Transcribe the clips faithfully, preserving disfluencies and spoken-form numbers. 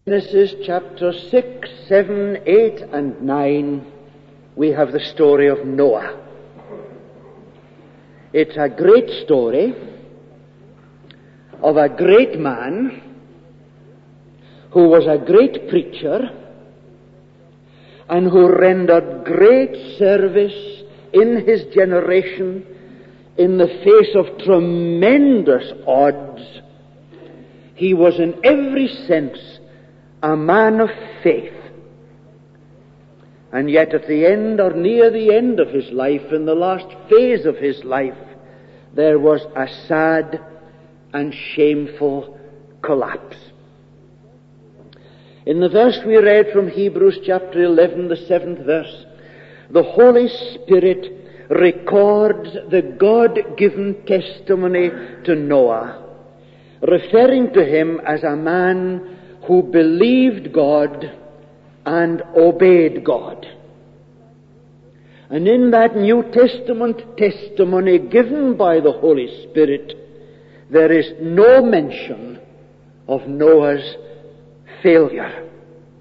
Genesis chapter six, seven, eight, and nine, we have the story of Noah. It's a great story of a great man who was a great preacher and who rendered great service in his generation in the face of tremendous odds. He was in every sense a man of faith. And yet at the end, or near the end of his life, in the last phase of his life, there was a sad and shameful collapse. In the verse we read from Hebrews chapter eleven, the seventh verse, the Holy Spirit records the God-given testimony to Noah, referring to him as a man who believed God and obeyed God. And in that New Testament testimony given by the Holy Spirit, there is no mention of Noah's failure.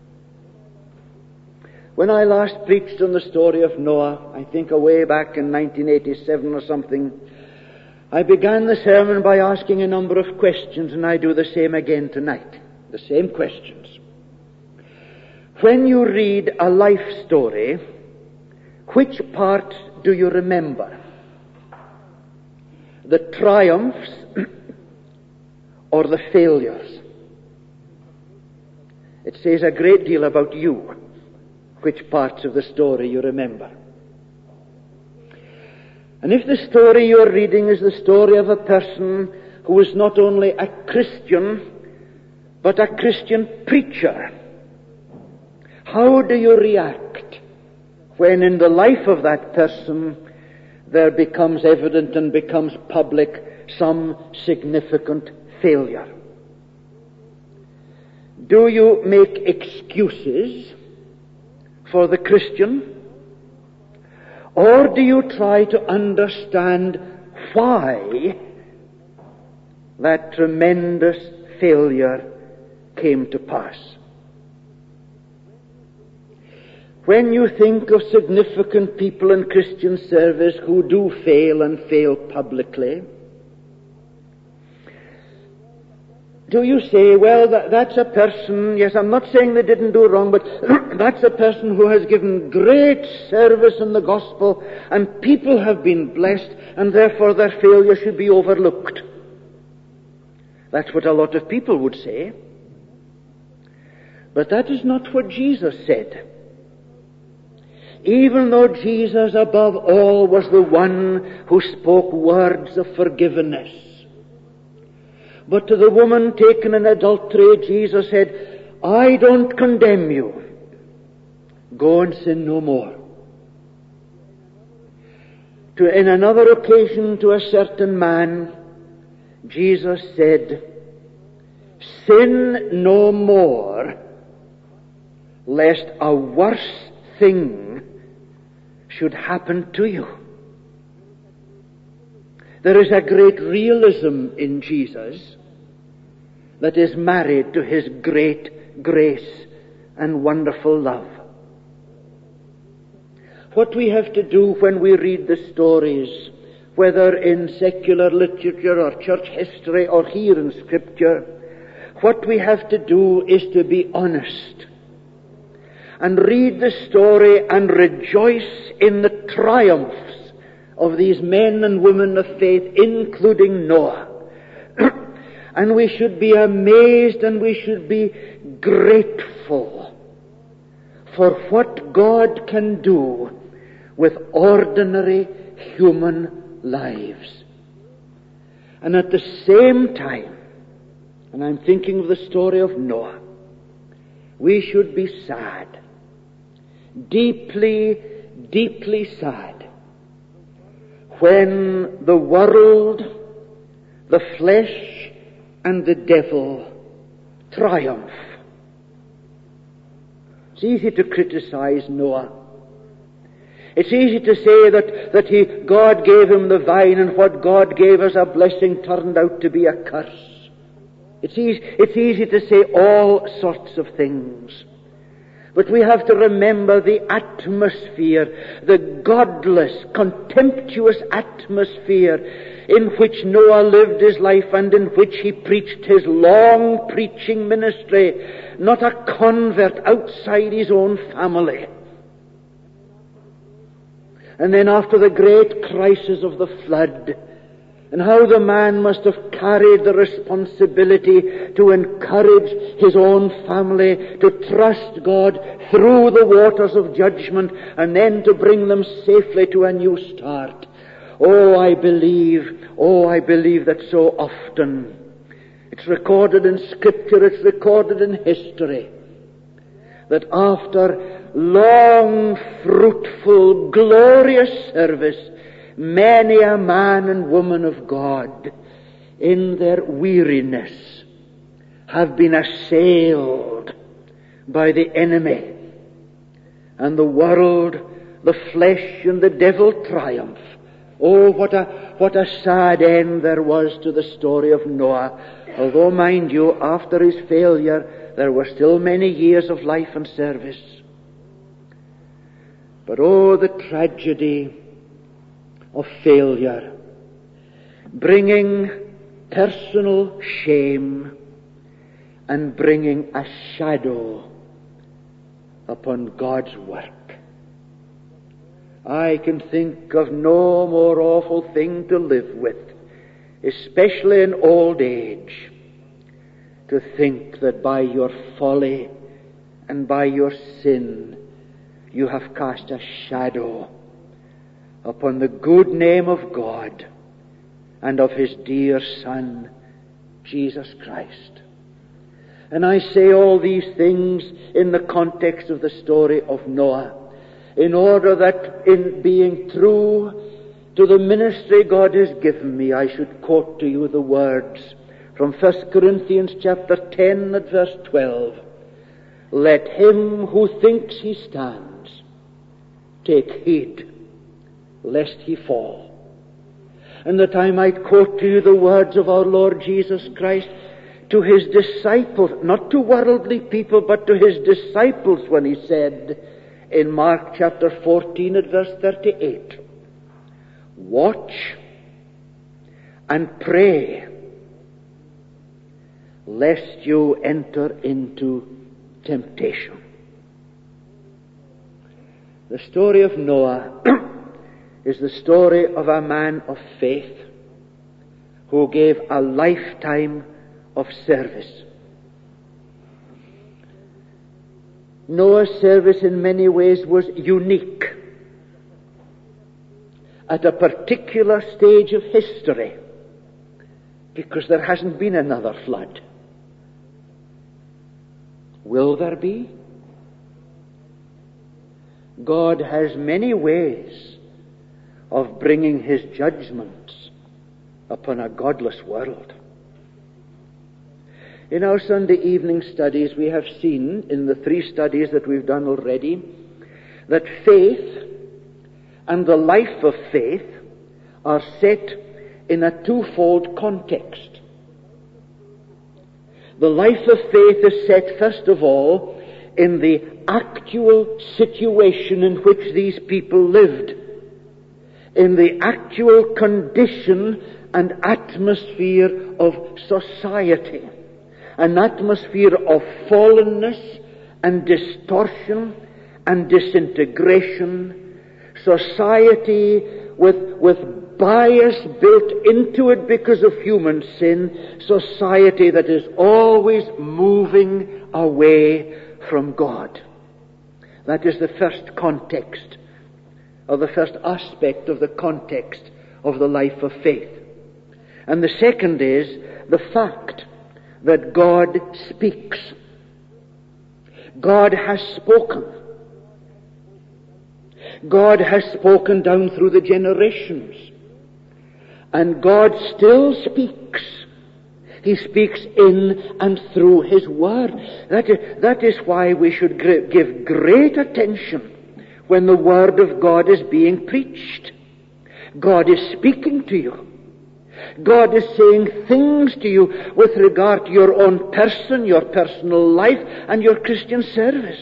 When I last preached on the story of Noah, I think away back in nineteen eighty-seven or something, I began the sermon by asking a number of questions, and I do the same again tonight. The same questions. When you read a life story, which parts do you remember? The triumphs or the failures? It says a great deal about you, which parts of the story you remember. And if the story you're reading is the story of a person who is not only a Christian, but a Christian preacher, how do you react when in the life of that person there becomes evident and becomes public some significant failure? Do you make excuses for the Christian? Or do you try to understand why that tremendous failure came to pass? When you think of significant people in Christian service who do fail and fail publicly, do you say, well, that, that's a person, yes, I'm not saying they didn't do wrong, but that's a person who has given great service in the gospel, and people have been blessed, and therefore their failure should be overlooked? That's what a lot of people would say. But that is not what Jesus said. Even though Jesus, above all, was the one who spoke words of forgiveness, but to the woman taken in adultery, Jesus said, I don't condemn you. Go and sin no more. To, in another occasion, to a certain man, Jesus said, sin no more, lest a worse thing should happen to you. There is a great realism in Jesus that is married to his great grace and wonderful love. What we have to do when we read the stories, whether in secular literature or church history or here in Scripture, what we have to do is to be honest and read the story and rejoice in the triumphs of these men and women of faith, including Noah. And we should be amazed and we should be grateful for what God can do with ordinary human lives. And at the same time, and I'm thinking of the story of Noah, we should be sad, deeply, deeply sad, when the world, the flesh, and the devil triumph. It's easy to criticize Noah. It's easy to say that, that he, God gave him the vine, and what God gave as a blessing turned out to be a curse. It's easy, it's easy to say all sorts of things. But we have to remember the atmosphere, the godless, contemptuous atmosphere in which Noah lived his life and in which he preached his long preaching ministry, not a convert outside his own family. And then after the great crisis of the flood, and how the man must have carried the responsibility to encourage his own family to trust God through the waters of judgment and then to bring them safely to a new start. Oh, I believe, oh, I believe that so often it's recorded in Scripture, it's recorded in history, that after long, fruitful, glorious service, many a man and woman of God, in their weariness, have been assailed by the enemy, and the world, the flesh, and the devil triumph. Oh, what a, what a sad end there was to the story of Noah. Although, mind you, after his failure, there were still many years of life and service. But oh, the tragedy of failure, bringing personal shame and bringing a shadow upon God's work. I can think of no more awful thing to live with, especially in old age, to think that by your folly and by your sin you have cast a shadow upon the good name of God and of His dear Son, Jesus Christ. And I say all these things in the context of the story of Noah, in order that in being true to the ministry God has given me, I should quote to you the words from First Corinthians chapter ten at verse twelve. Let him who thinks he stands take heed lest he fall. And that I might quote to you the words of our Lord Jesus Christ to His disciples, not to worldly people, but to His disciples, when He said in Mark chapter fourteen at verse thirty-eight, watch and pray lest you enter into temptation. The story of Noah is the story of a man of faith who gave a lifetime of service. Noah's service in many ways was unique at a particular stage of history, because there hasn't been another flood. Will there be? God has many ways of bringing His judgments upon a godless world. In our Sunday evening studies, we have seen, in the three studies that we've done already, that faith and the life of faith are set in a twofold context. The life of faith is set, first of all, in the actual situation in which these people lived, in the actual condition and atmosphere of society, an atmosphere of fallenness and distortion and disintegration, society with, with bias built into it because of human sin, society that is always moving away from God. That is the first context, or the first aspect of the context of the life of faith. And the second is the fact that God speaks. God has spoken. God has spoken down through the generations. And God still speaks. He speaks in and through His Word. That is, that is why we should give great attention when the Word of God is being preached. God is speaking to you. God is saying things to you with regard to your own person, your personal life, and your Christian service.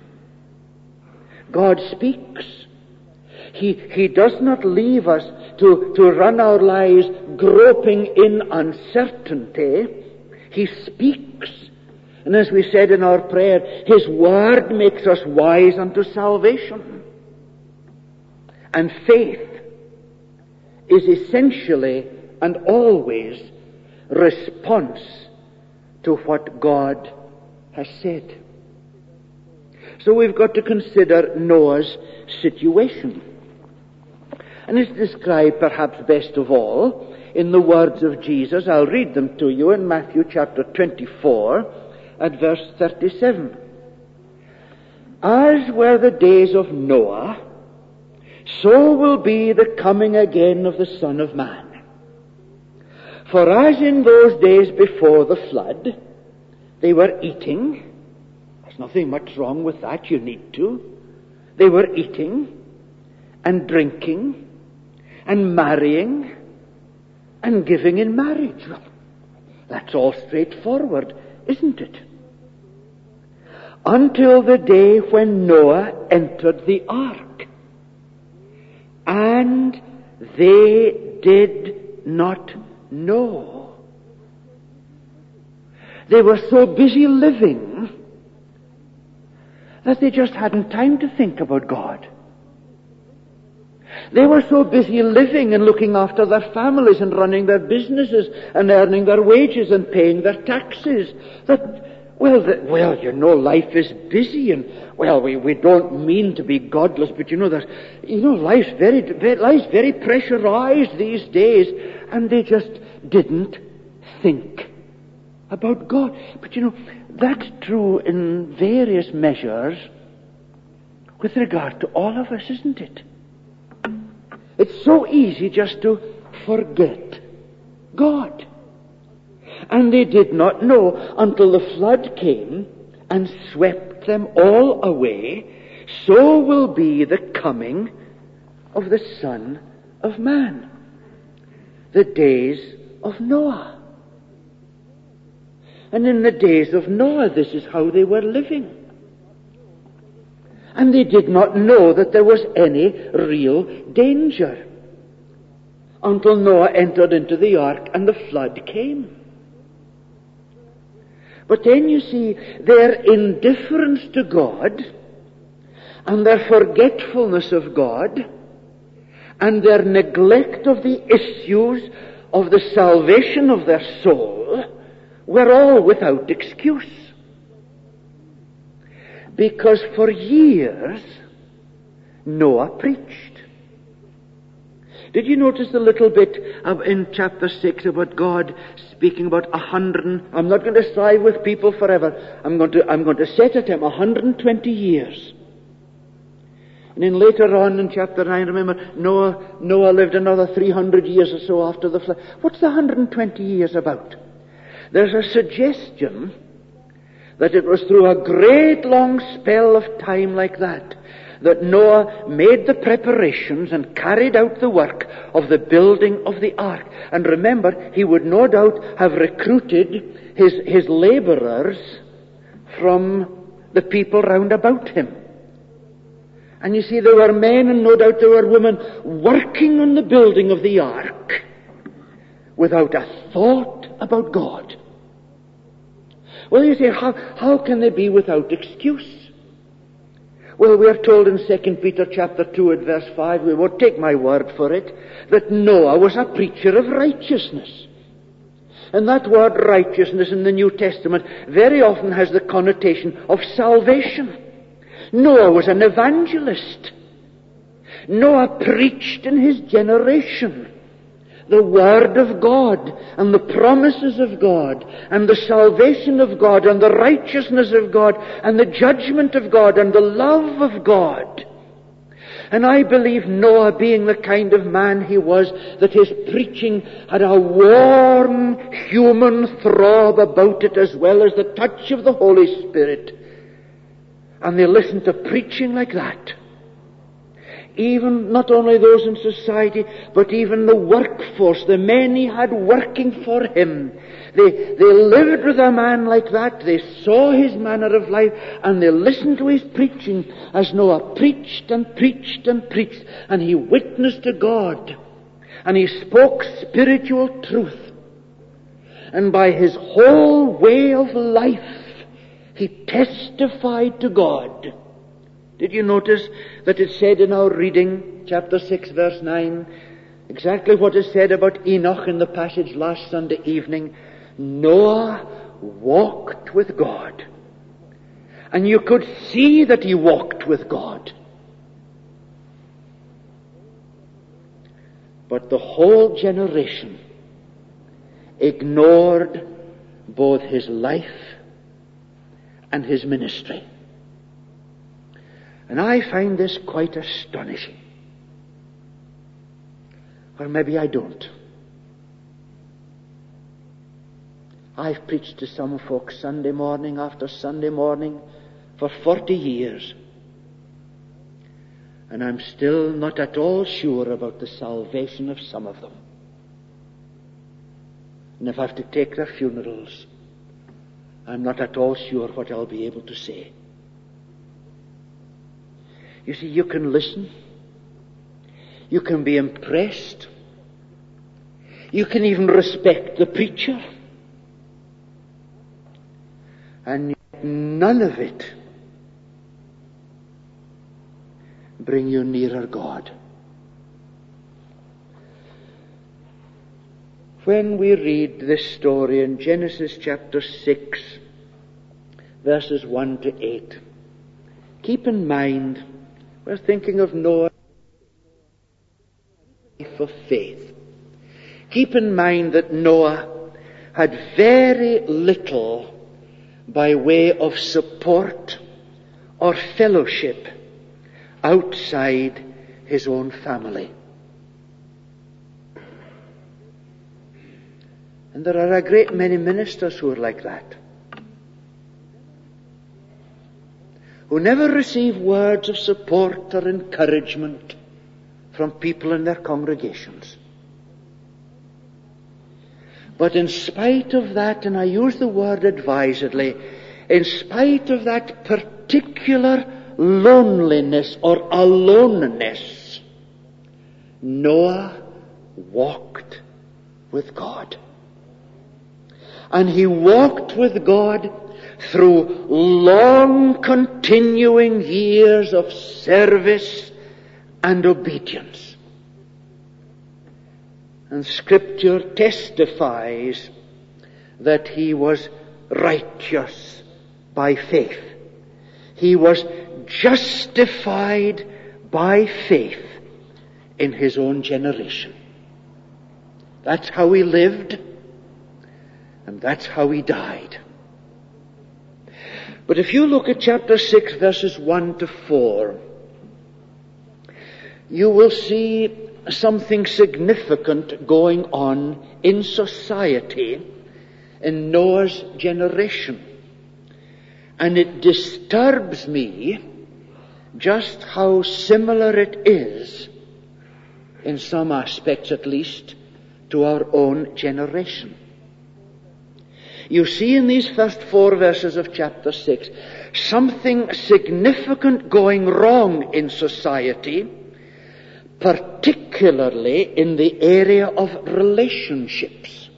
God speaks. He, he does not leave us to, to run our lives groping in uncertainty. He speaks. And as we said in our prayer, His Word makes us wise unto salvation. And faith is essentially and always response to what God has said. So we've got to consider Noah's situation. And it's described perhaps best of all in the words of Jesus. I'll read them to you in Matthew chapter twenty-four at verse thirty-seven. As were the days of Noah, so will be the coming again of the Son of Man. For as in those days before the flood, they were eating. There's nothing much wrong with that, you need to. They were eating and drinking and marrying and giving in marriage. Well, that's all straightforward, isn't it? Until the day when Noah entered the ark. And they did not know. They were so busy living that they just hadn't time to think about God. They were so busy living and looking after their families and running their businesses and earning their wages and paying their taxes that, well, the, well, you know, life is busy and, well, we, we don't mean to be godless, but you know, there's, you know, life's very, very, life's very pressurized these days, and they just didn't think about God. But you know, that's true in various measures with regard to all of us, isn't it? It's so easy just to forget God. And they did not know until the flood came and swept them all away. So will be the coming of the Son of Man. The days of Noah. And in the days of Noah, this is how they were living. And they did not know that there was any real danger until Noah entered into the ark and the flood came. But then you see, their indifference to God and their forgetfulness of God and their neglect of the issues of the salvation of their soul were all without excuse. Because for years, Noah preached. Did you notice a little bit of, in chapter six about God speaking about a hundred? I'm not going to strive with people forever. I'm going to, I'm going to set a time, a hundred and twenty years. And then later on in chapter nine, remember, Noah, Noah lived another three hundred years or so after the flood. What's the one hundred and twenty years about? There's a suggestion that it was through a great long spell of time like that that Noah made the preparations and carried out the work of the building of the ark. And remember, he would no doubt have recruited his, his laborers from the people round about him. And you see, there were men and no doubt there were women working on the building of the ark without a thought about God. Well, you say, how, how can they be without excuse? Well, we are told in Second Peter chapter two at verse five, we won't take my word for it, that Noah was a preacher of righteousness. And that word righteousness in the New Testament very often has the connotation of salvation. Noah was an evangelist. Noah preached in his generation the Word of God and the promises of God and the salvation of God and the righteousness of God and the judgment of God and the love of God. And I believe Noah, being the kind of man he was, that his preaching had a warm human throb about it as well as the touch of the Holy Spirit. And they listened to preaching like that. even not only those in society, but even the workforce, the men he had working for him. They, they lived with a man like that. They saw his manner of life, and they listened to his preaching as Noah preached and preached and preached, and he witnessed to God, and he spoke spiritual truth. And by his whole way of life, he testified to God. Did you notice that it said in our reading, chapter six, verse nine, exactly what is said about Enoch in the passage last Sunday evening? Noah walked with God. And you could see that he walked with God. But the whole generation ignored both his life and his ministry. And I find this quite astonishing. Or maybe I don't. I've preached to some folks Sunday morning after Sunday morning for forty years. And I'm still not at all sure about the salvation of some of them. And if I have to take their funerals, I'm not at all sure what I'll be able to say. You see, you can listen. You can be impressed. You can even respect the preacher. And yet none of it bring you nearer God. When we read this story in Genesis chapter six, verses one to eight, keep in mind, we're thinking of Noah's life of faith. Keep in mind that Noah had very little by way of support or fellowship outside his own family. And there are a great many ministers who are like that, who never receive words of support or encouragement from people in their congregations. But in spite of that, and I use the word advisedly, in spite of that particular loneliness or aloneness, Noah walked with God. And he walked with God through long continuing years of service and obedience. And Scripture testifies that he was righteous by faith. He was justified by faith in his own generation. That's how he lived, and that's how he died. But if you look at chapter six, verses one to four, you will see something significant going on in society in Noah's generation. And it disturbs me just how similar it is, in some aspects at least, to our own generation. You see in these first four verses of chapter six something significant going wrong in society, particularly in the area of relationships.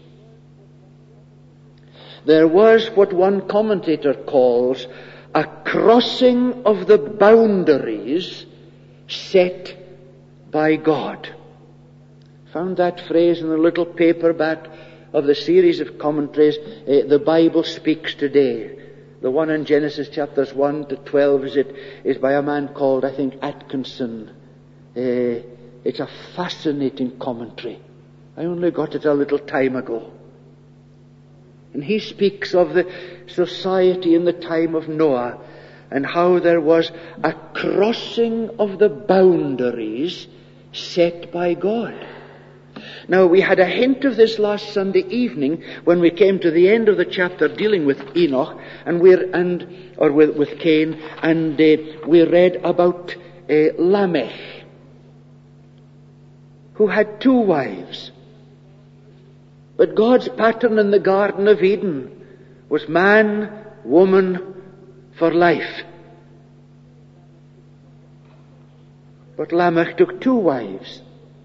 There was what one commentator calls a crossing of the boundaries set by God. Found that phrase in a little paperback of the series of commentaries, uh, The Bible Speaks Today. The one in Genesis chapters one to twelve is it is by a man called, I think, Atkinson. Uh, it's a fascinating commentary. I only got it a little time ago. And he speaks of the society in the time of Noah and how there was a crossing of the boundaries set by God. Now, we had a hint of this last Sunday evening when we came to the end of the chapter dealing with Enoch and we're and or with, with Cain, and uh, we read about uh, Lamech. who had two wives. But God's pattern in the Garden of Eden was man, woman, for life. But Lamech took two wives.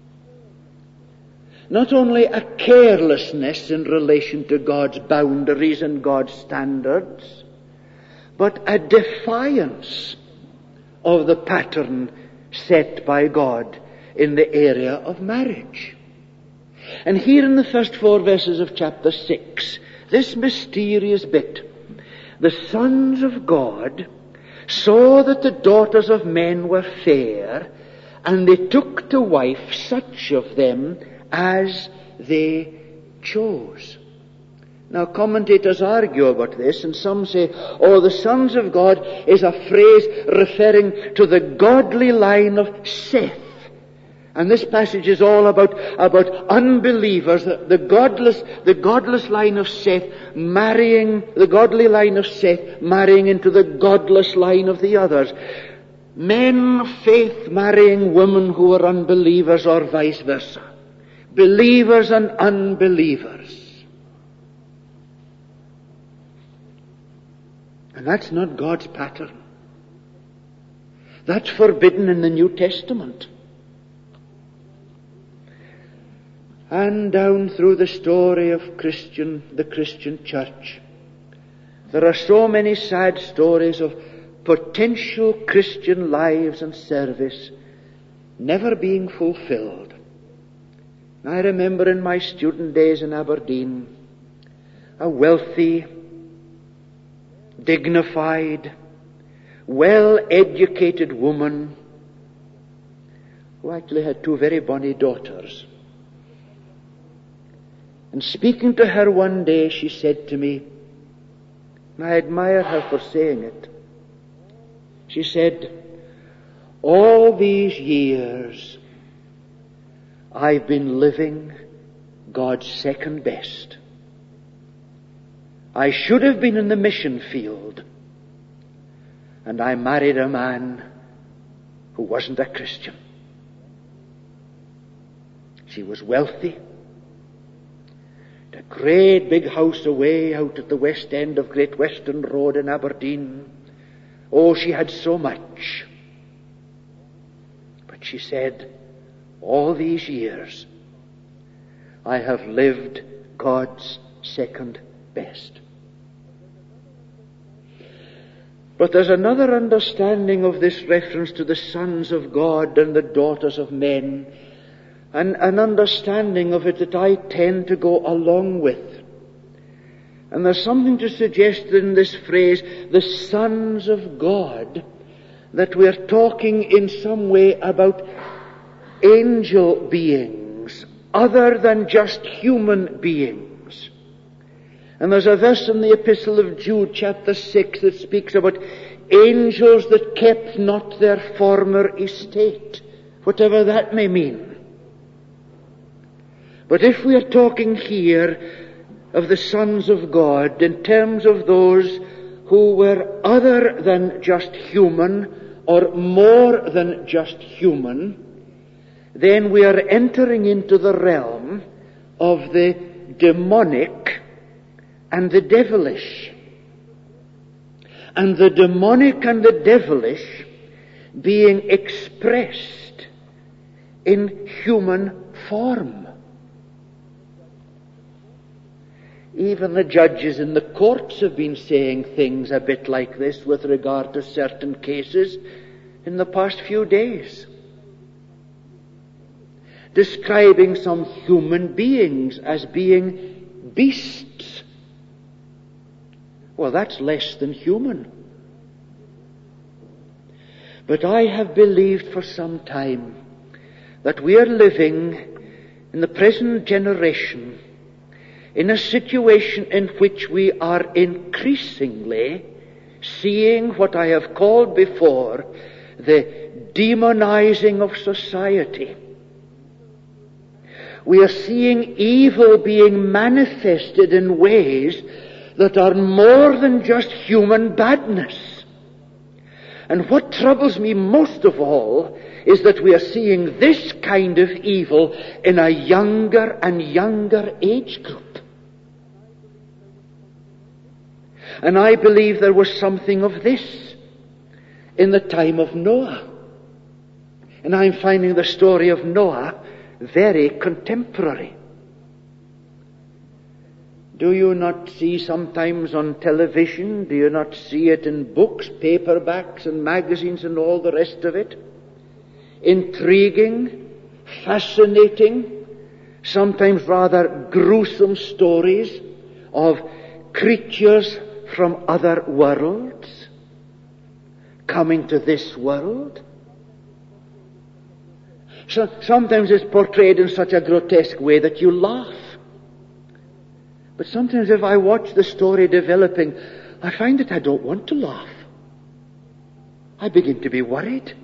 Not only a carelessness in relation to God's boundaries and God's standards, but a defiance of the pattern set by God in the area of marriage. And here in the first four verses of chapter six, this mysterious bit, the sons of God saw that the daughters of men were fair, and they took to wife such of them as they chose. Now, commentators argue about this, and some say, oh, the sons of God is a phrase referring to the godly line of Seth. And this passage is all about, about unbelievers, the, the godless, the godless line of Seth marrying, the godly line of Seth marrying into the godless line of the others. Men of faith marrying women who are unbelievers, or vice versa. Believers and unbelievers. And that's not God's pattern. That's forbidden in the New Testament. And down through the story of Christian, the Christian church, there are so many sad stories of potential Christian lives and service never being fulfilled. I remember in my student days in Aberdeen, a wealthy, dignified, well-educated woman who actually had two very bonny daughters. And speaking to her one day, she said to me, and I admire her for saying it, she said, all these years I've been living God's second best. I should have been in the mission field, and I married a man who wasn't a Christian. She was wealthy, a great big house away out at the west end of Great Western Road in Aberdeen. Oh, she had so much. But she said, all these years I have lived God's second best. But there's another understanding of this reference to the sons of God and the daughters of men, and an understanding of it that I tend to go along with. And there's something to suggest in this phrase, the sons of God, that we're talking in some way about angel beings, other than just human beings. And there's a verse in the Epistle of Jude, chapter six, that speaks about angels that kept not their former estate, whatever that may mean. But if we are talking here of the sons of God in terms of those who were other than just human, or more than just human, then we are entering into the realm of the demonic and the devilish. And the demonic and the devilish being expressed in human form. Even the judges in the courts have been saying things a bit like this with regard to certain cases in the past few days, describing some human beings as being beasts. Well, that's less than human. But I have believed for some time that we are living in the present generation in a situation in which we are increasingly seeing what I have called before the demonizing of society. We are seeing evil being manifested in ways that are more than just human badness. And what troubles me most of all is that we are seeing this kind of evil in a younger and younger age group. And I believe there was something of this in the time of Noah. And I'm finding the story of Noah very contemporary. Do you not see sometimes on television, do you not see it in books, paperbacks and magazines and all the rest of it? Intriguing, fascinating, sometimes rather gruesome stories of creatures from other worlds coming to this world. So, sometimes it's portrayed in such a grotesque way that you laugh. But sometimes if I watch the story developing, I find that I don't want to laugh. I begin to be worried.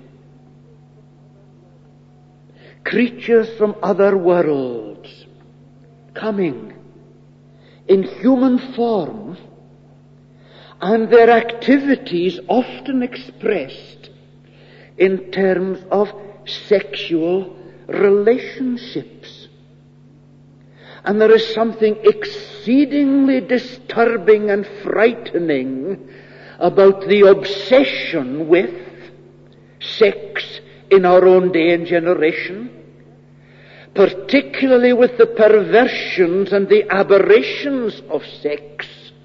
Creatures from other worlds coming in human form, and their activities often expressed in terms of sexual relationships. And there is something exceedingly disturbing and frightening about the obsession with sex in our own day and generation, particularly with the perversions and the aberrations of sex,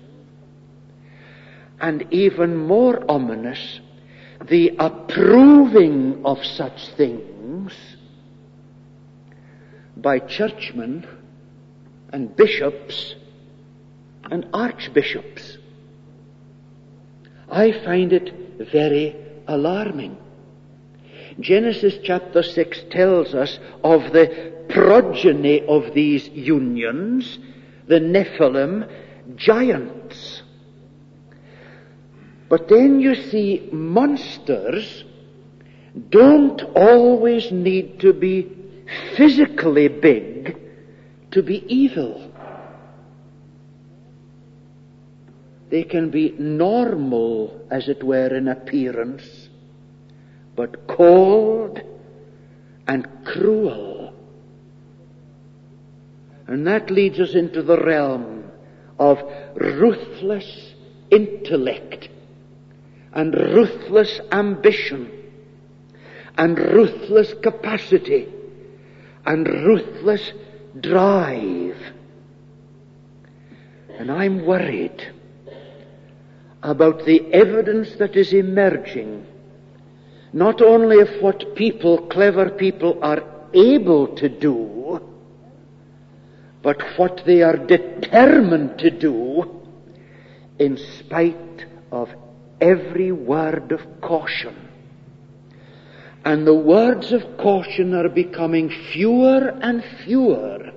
and even more ominous, the approving of such things by churchmen and bishops and archbishops. I find it very alarming. Genesis chapter six tells us of the progeny of these unions, the Nephilim, giants. But then you see, monsters don't always need to be physically big to be evil. They can be normal, as it were, in appearance, but cold and cruel. And that leads us into the realm of ruthless intellect and ruthless ambition and ruthless capacity and ruthless drive. And I'm worried about the evidence that is emerging, not only of what people, clever people, are able to do, but what they are determined to do in spite of every word of caution. And the words of caution are becoming fewer and fewer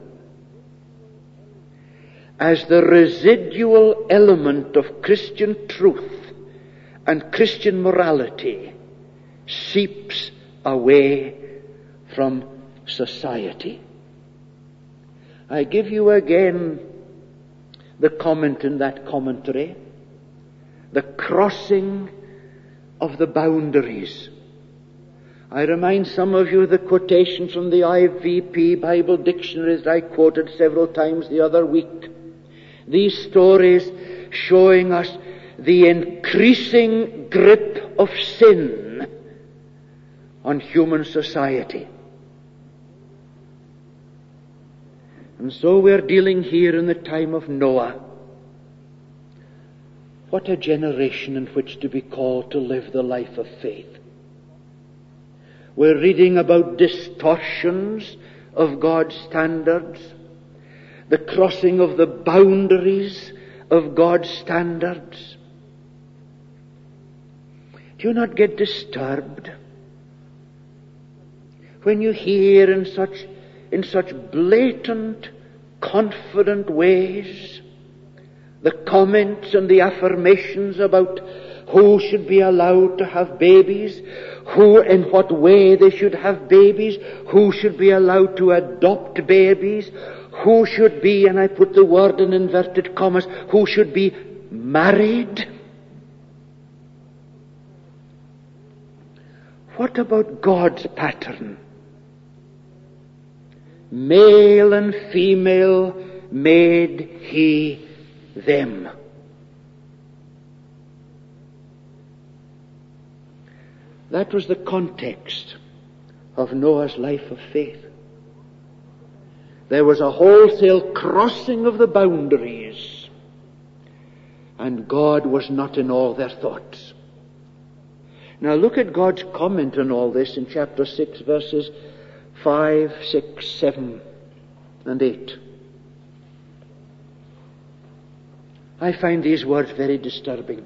as the residual element of Christian truth and Christian morality seeps away from society. I give you again the comment in that commentary, the crossing of the boundaries. I remind some of you of the quotation from the I V P Bible Dictionary that I quoted several times the other week. These stories showing us the increasing grip of sin on human society. And so we're dealing here in the time of Noah. What a generation in which to be called to live the life of faith. We're reading about distortions of God's standards, the crossing of the boundaries of God's standards. Do you not get disturbed when you hear in such in such blatant, confident ways the comments and the affirmations about who should be allowed to have babies, who in what way they should have babies, who should be allowed to adopt babies, who should be, and I put the word in inverted commas, who should be married? what about God's pattern? Male and female made he them. That was the context of Noah's life of faith. There was a wholesale crossing of the boundaries, and God was not in all their thoughts. Now look at God's comment on all this in chapter six, verses five, six, seven, and eight. I find these words very disturbing.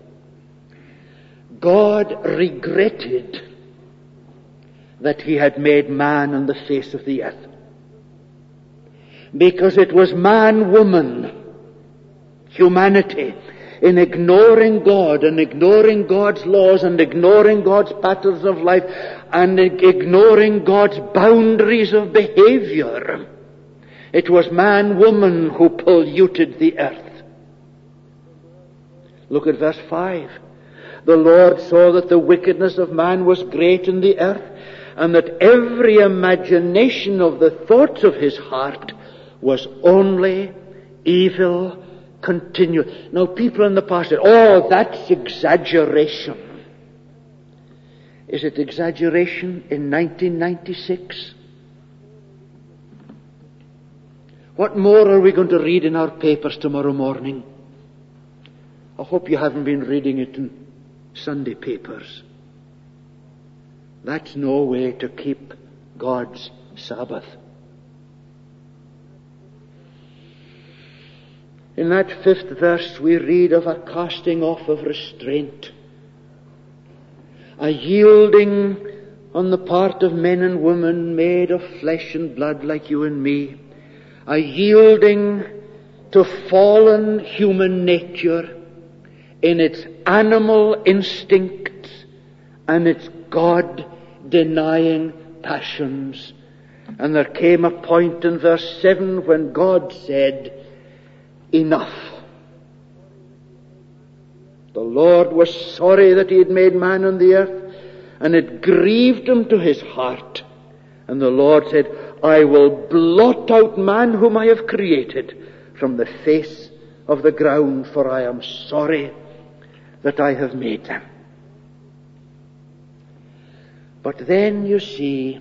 God regretted that he had made man on the face of the earth, because it was man, woman, humanity, in ignoring God and ignoring God's laws and ignoring God's patterns of life and ignoring God's boundaries of behavior. It was man, woman who polluted the earth. Look at verse five. The Lord saw that the wickedness of man was great in the earth, and that every imagination of the thoughts of his heart was only evil continual. Now people in the past said, oh, that's exaggeration. Is it exaggeration in nineteen ninety-six? What more are we going to read in our papers tomorrow morning? I hope you haven't been reading it in Sunday papers. That's no way to keep God's Sabbath. In that fifth verse we read of a casting off of restraint, a yielding on the part of men and women made of flesh and blood like you and me, a yielding to fallen human nature in its animal instincts and its God-denying passions. And there came a point in verse seven when God said, enough. The Lord was sorry that he had made man on the earth, and it grieved him to his heart. And the Lord said, I will blot out man whom I have created from the face of the ground, for I am sorry that I have made them. But then you see,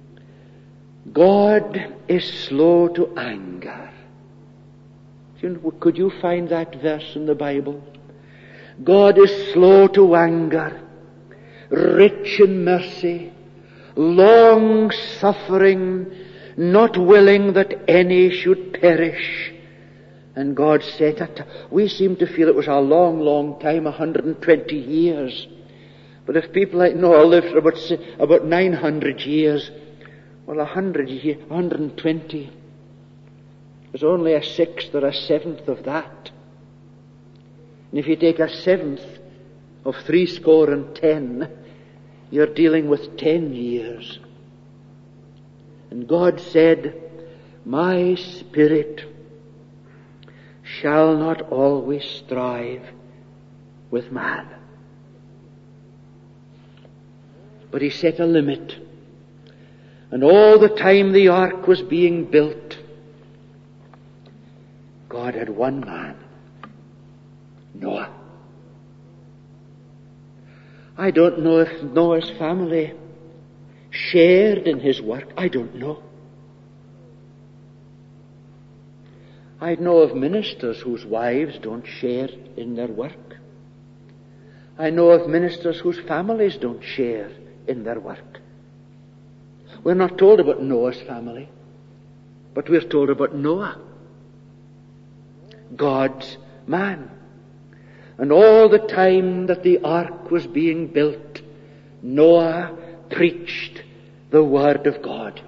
God is slow to anger. Could you find that verse in the Bible? God is slow to anger, rich in mercy, long-suffering, not willing that any should perish. And God said that. We seem to feel it was a long, long time, one hundred twenty years. But if people like Noah lived for about, about nine hundred years, well, one hundred years, one hundred twenty. There's only a sixth or a seventh of that. And if you take a seventh of three score and ten, you're dealing with ten years. And God said, my spirit shall not always strive with man. But he set a limit. And all the time the ark was being built, God had one man, Noah. I don't know if Noah's family shared in his work. I don't know. I know of ministers whose wives don't share in their work. I know of ministers whose families don't share in their work. We're not told about Noah's family, but we're told about Noah, God's man. And all the time that the ark was being built, Noah preached the word of God.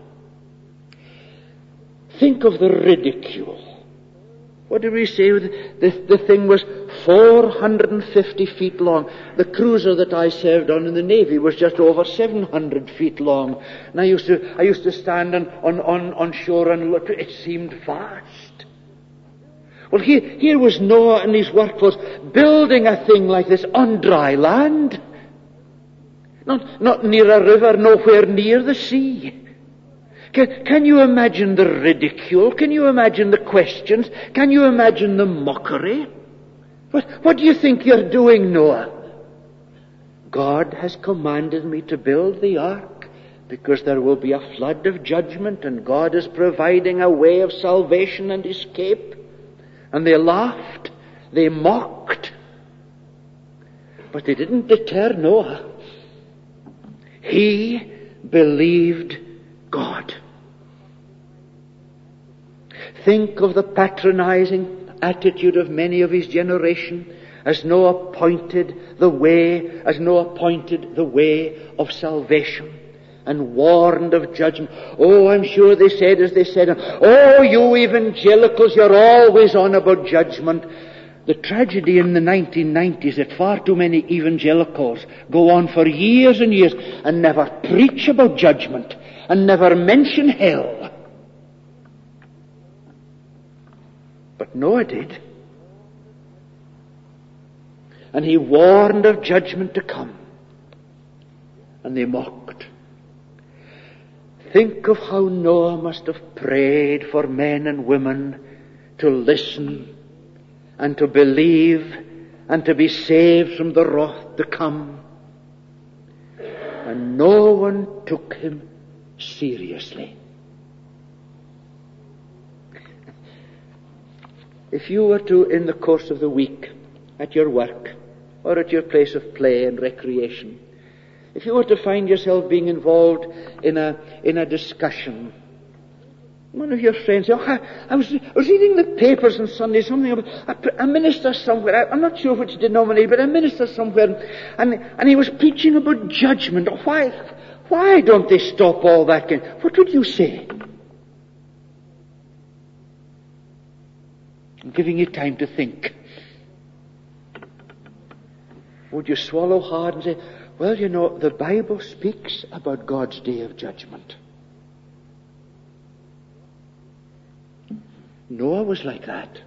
Think of the ridicule. What did we say? The, the thing was four hundred fifty feet long. The cruiser that I served on in the Navy was just over seven hundred feet long. And I used to, I used to stand on, on, on, on shore and look. It seemed vast. Well, here, here was Noah and his workforce building a thing like this on dry land. Not, not near a river, nowhere near the sea. Can, can you imagine the ridicule? Can you imagine the questions? Can you imagine the mockery? What, what do you think you're doing, Noah? God has commanded me to build the ark because there will be a flood of judgment, and God is providing a way of salvation and escape. And they laughed, they mocked, but they didn't deter Noah. He believed God. Think of the patronizing attitude of many of his generation as Noah pointed the way, as Noah pointed the way of salvation and warned of judgment. Oh, I'm sure they said as they said, oh, you evangelicals, you're always on about judgment. The tragedy in the nineteen nineties that far too many evangelicals go on for years and years and never preach about judgment and never mention hell. But Noah did. And he warned of judgment to come. And they mocked. Think of how Noah must have prayed for men and women to listen and to believe and to be saved from the wrath to come. And no one took him seriously. If you were to, in the course of the week, at your work, or at your place of play and recreation, if you were to find yourself being involved in a in a discussion, one of your friends, oh, I, I, was, I was reading the papers on Sunday, something about a, a minister somewhere, I, I'm not sure which denomination, but a minister somewhere, and, and he was preaching about judgment. Why, why don't they stop all that kind? What would you say? I'm giving you time to think. Would you swallow hard and say, well, you know, the Bible speaks about God's day of judgment. Noah was like that.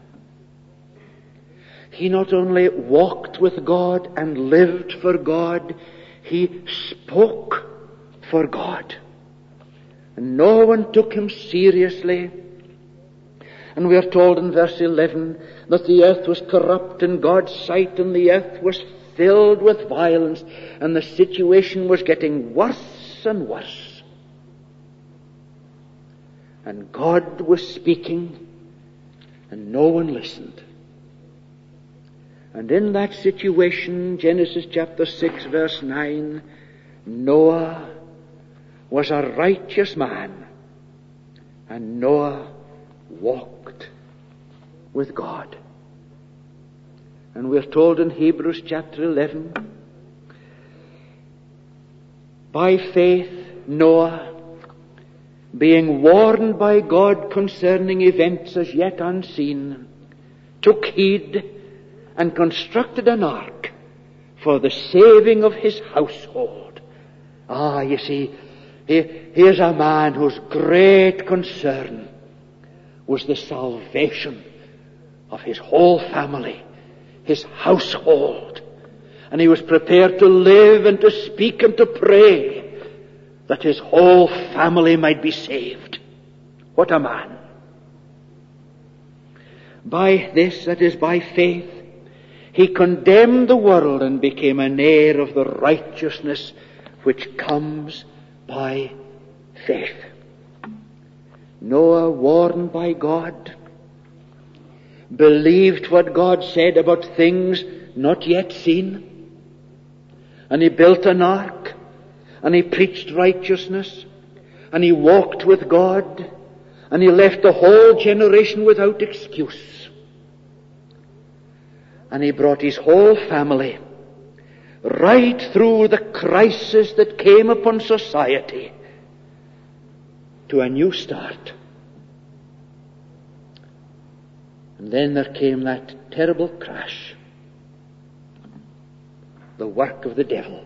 He not only walked with God and lived for God, he spoke for God. And no one took him seriously. And we are told in verse eleven that the earth was corrupt in God's sight, and the earth was filled with violence, and the situation was getting worse and worse. And God was speaking, and no one listened. And in that situation, Genesis chapter six, verse nine, Noah was a righteous man, and Noah walked with God. And we're told in Hebrews chapter eleven, by faith Noah, being warned by God concerning events as yet unseen, took heed and constructed an ark for the saving of his household. Ah, you see, here's a man whose great concern was the salvation of his whole family, his household. And he was prepared to live and to speak and to pray that his whole family might be saved. What a man. By this, that is by faith, he condemned the world and became an heir of the righteousness which comes by faith. Noah, warned by God, believed what God said about things not yet seen, and he built an ark, and he preached righteousness, and he walked with God, and he left the whole generation without excuse. And he brought his whole family right through the crisis that came upon society to a new start. And then there came that terrible crash, the work of the devil.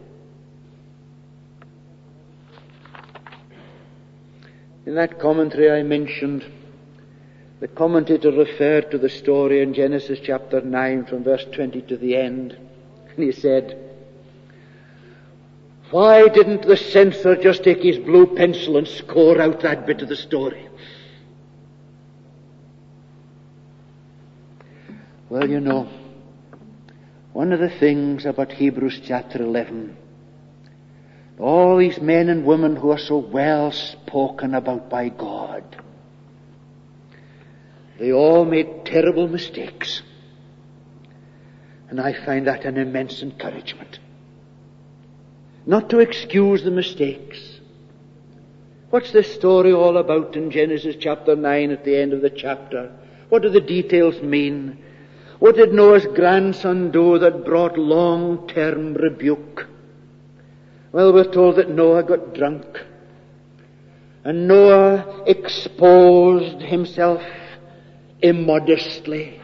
In that commentary I mentioned, the commentator referred to the story in Genesis chapter nine from verse twenty to the end. And he said, Why didn't the censor just take his blue pencil and score out that bit of the story? Well, you know, one of the things about Hebrews chapter eleven, all these men and women who are so well spoken about by God, they all made terrible mistakes. And I find that an immense encouragement. Not to excuse the mistakes. What's this story all about in Genesis chapter nine at the end of the chapter? What do the details mean? What did Noah's grandson do that brought long-term rebuke? Well, we're told that Noah got drunk. And Noah exposed himself immodestly.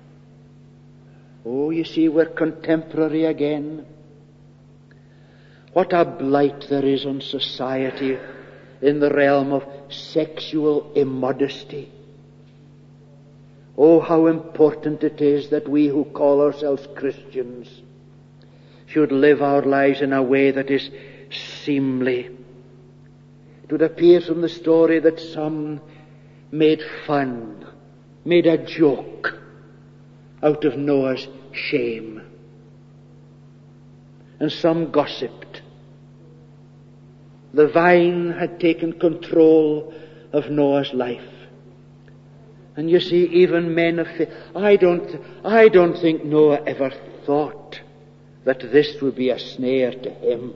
Oh, you see, we're contemporary again. What a blight there is on society in the realm of sexual immodesty. Oh, how important it is that we who call ourselves Christians should live our lives in a way that is seemly. It would appear from the story that some made fun, made a joke out of Noah's shame. And some gossiped. The vine had taken control of Noah's life. And you see, even men of faith, I don't, I don't think Noah ever thought that this would be a snare to him.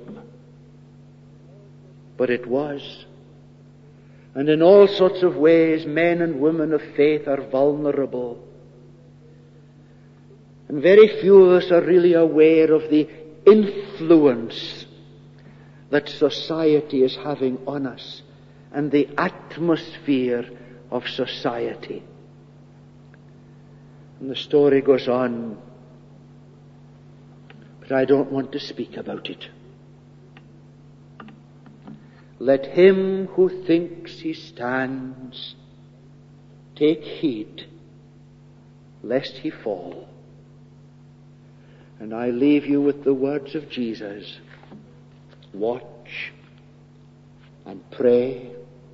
But it was. And in all sorts of ways, men and women of faith are vulnerable. And very few of us are really aware of the influence that society is having on us and the atmosphere of society. And the story goes on, but I don't want to speak about it. Let him who thinks he stands take heed lest he fall. And I leave you with the words of Jesus. Watch and pray,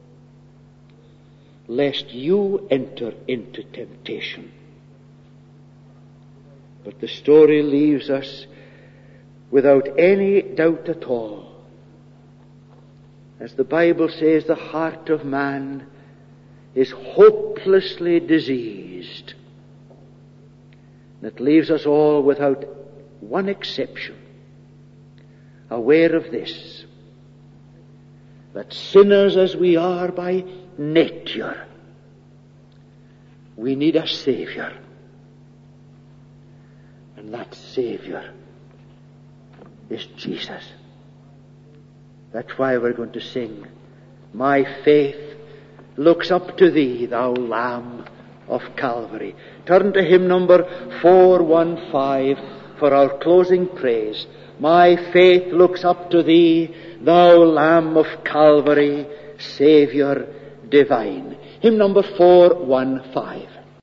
lest you enter into temptation. But the story leaves us without any doubt at all. As the Bible says, the heart of man is hopelessly diseased. That leaves us all without one exception, aware of this, that sinners as we are by nature, we need a Savior. And that Savior is Jesus. That's why we're going to sing, my faith looks up to thee, thou Lamb of Calvary. Turn to hymn number four one five for our closing praise. My faith looks up to thee, thou Lamb of Calvary, Saviour divine. Hymn number four one five.